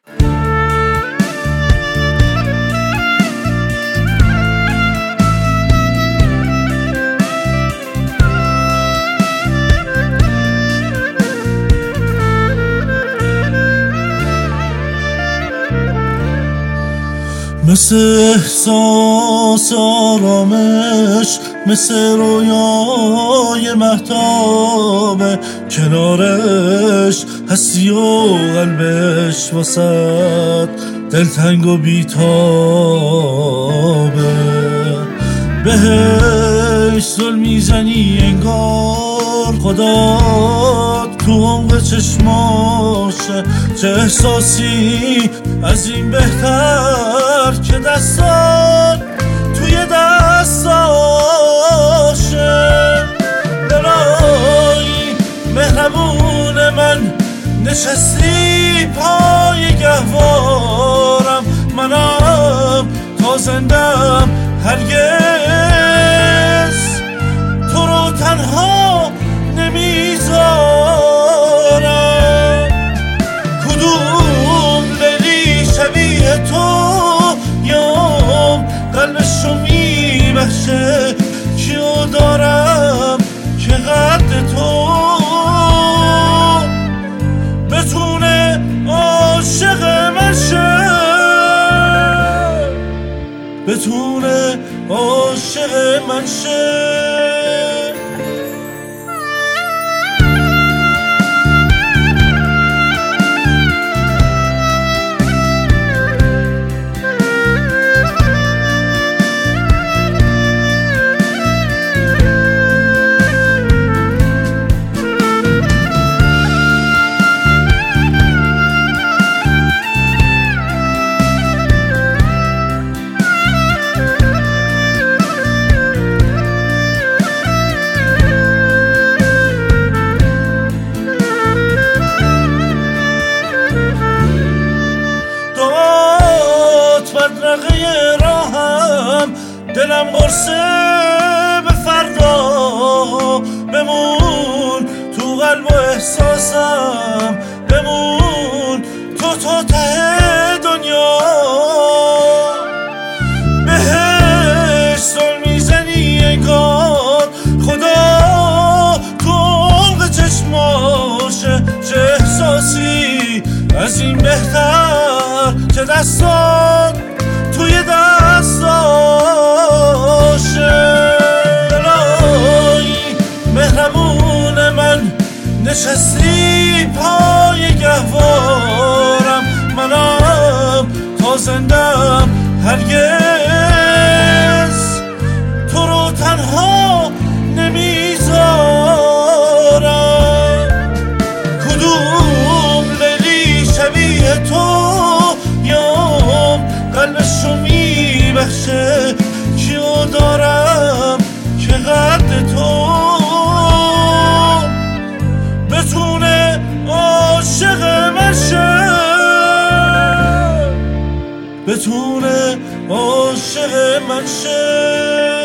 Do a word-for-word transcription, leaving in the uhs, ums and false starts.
مثل احساس آرامش، مثل رویای مهتابه، کنارش هستی و قلبش واسد دلتنگ و بیتابه. بهش زل میزنی انگار خدا تو عمق چشماشه. چه احساسی از این بهتر که دستان توی دستاشه. دلایی مهربون من نشستی پای گهوارم، منم تا زندم هرگز تو رو تنها نمیذارم. کدوم لیلی شبیه تو یام قلبشو میبخشه، کیو دارم که قد تو بتونه عاشق من شه، بتونه عاشق من شه. بدرقه راهم دلم قرصه به فردا، بمون تو قلب و احساسم، بمون تو تا ته دنیا. بهش زل میزنی انگار خدا تو عمق چشماشه. چه احساسی از این بهتر که دستان توی دستاشه. دلایی مهربون من نشستی پای گهوارم، منم تا زندم هرگز تو رو تنها نمیذارم. کدوم لیلی شبیه تو یام قلبشو میبخشه، کیو دارم که قد تو بتونه عاشق من شه، بتونه عاشق من شه.